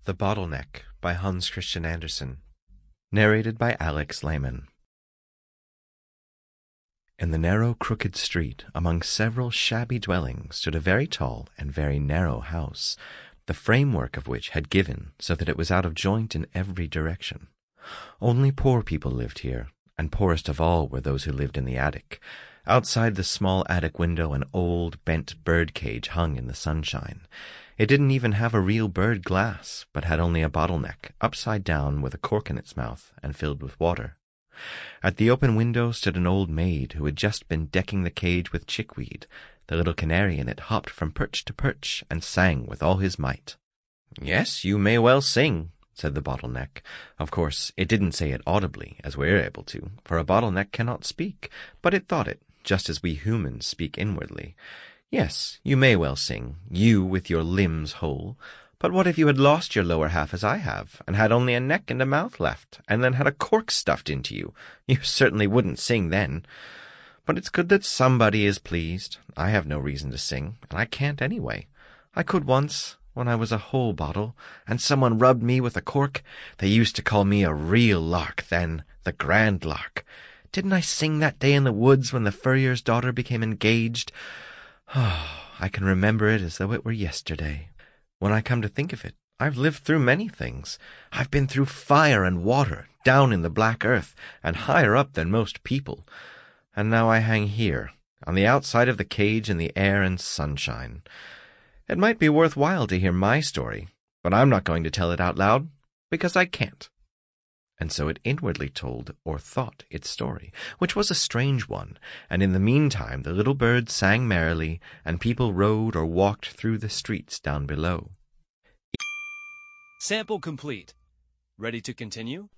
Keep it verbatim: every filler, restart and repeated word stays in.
The Bottleneck by Hans Christian Andersen. Narrated by Alex Lehman. In the narrow, crooked street, among several shabby dwellings, stood a very tall and very narrow house, the framework of which had given so that it was out of joint in every direction. Only poor people lived here, and poorest of all were those who lived in the attic. Outside the small attic window an old, bent bird cage hung in the sunshine. It didn't even have a real bird glass, but had only a bottleneck, upside down with a cork in its mouth and filled with water. At the open window stood an old maid who had just been decking the cage with chickweed. The little canary in it hopped from perch to perch and sang with all his might. "Yes, you may well sing," said the bottleneck. Of course, it didn't say it audibly, as we're able to, for a bottleneck cannot speak, but it thought it, just as we humans speak inwardly. "Yes, you may well sing, you with your limbs whole. But what if you had lost your lower half as I have, and had only a neck and a mouth left, and then had a cork stuffed into you? You certainly wouldn't sing then. But it's good that somebody is pleased. I have no reason to sing, and I can't anyway. I could once, when I was a whole bottle, and someone rubbed me with a cork. They used to call me a real lark then, the grand lark. Didn't I sing that day in the woods when the furrier's daughter became engaged? Oh, I can remember it as though it were yesterday. When I come to think of it, I've lived through many things. I've been through fire and water, down in the black earth, and higher up than most people. And now I hang here, on the outside of the cage in the air and sunshine. It might be worth while to hear my story, but I'm not going to tell it out loud, because I can't." And so it inwardly told or thought its story, which was a strange one, and in the meantime the little bird sang merrily, and people rode or walked through the streets down below. Sample complete. Ready to continue?